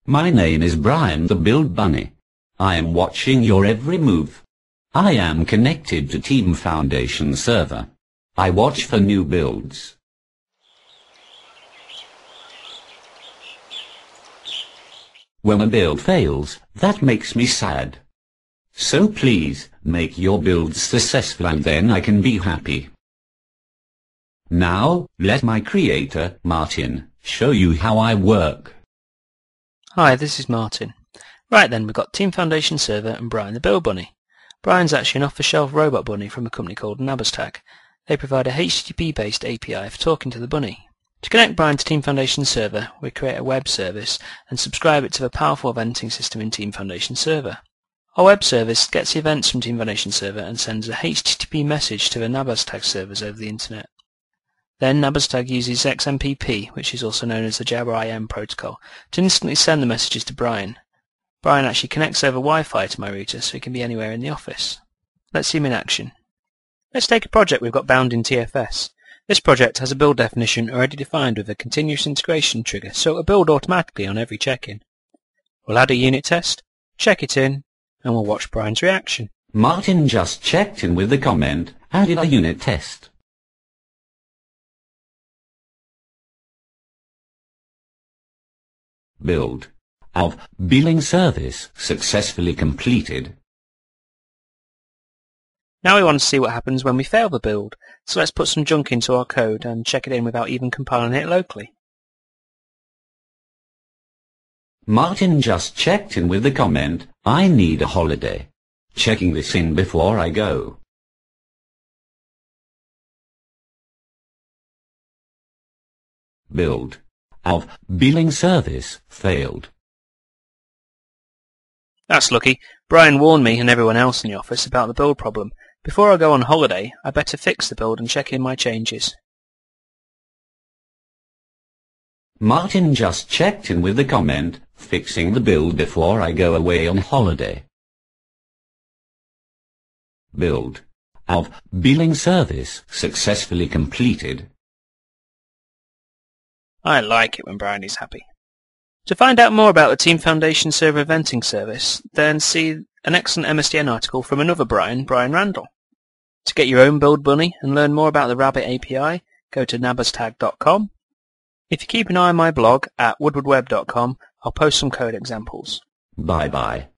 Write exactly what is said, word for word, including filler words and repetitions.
My name is Brian the Build Bunny. I am watching your every move. I am connected to Team Foundation server. I watch for new builds. When a build fails, that makes me sad. So please, make your builds successful and then I can be happy. Now, let my creator, Martin, show you how I work. Hi, this is Martin. Right then, we've got Team Foundation server and Brian the Build Bunny. Brian's actually an off-the-shelf robot bunny from a company called Nabbaztag. They provide a H T T P-based A P I for talking to the bunny. To connect Brian to Team Foundation server, we create a web service and subscribe it to the powerful eventing system in Team Foundation server. Our web service gets the events from Team Foundation server and sends a H T T P message to the Nabbaztag servers over the internet. Then Nabbaztag uses X M P P, which is also known as the Jabber I M protocol, to instantly send the messages to Brian. Brian actually connects over Wi-Fi to my router so he can be anywhere in the office. Let's see him in action. Let's take a project we've got bound in T F S. This project has a build definition already defined with a continuous integration trigger, so it will build automatically on every check-in. We'll add a unit test, check it in, and we'll watch Brian's reaction. Martin just checked in with the comment, added a unit test. Build of billing service successfully completed. Now we want to see what happens when we fail the build, so let's put some junk into our code and check it in without even compiling it locally. Martin just checked in with the comment, I need a holiday. Checking this in before I go. Build of billing service failed. That's lucky. Brian warned me and everyone else in the office about the build problem. Before I go on holiday, I better fix the build and check in my changes. Martin just checked in with the comment, fixing the build before I go away on holiday. Build of billing service successfully completed. I like it when Brian is happy. To find out more about the Team Foundation server eventing service, then see an excellent M S D N article from another Brian, Brian Randall. To get your own build bunny and learn more about the Rabbit A P I, go to nabbaztag dot com. If you keep an eye on my blog at woodward web dot com, I'll post some code examples. Bye bye.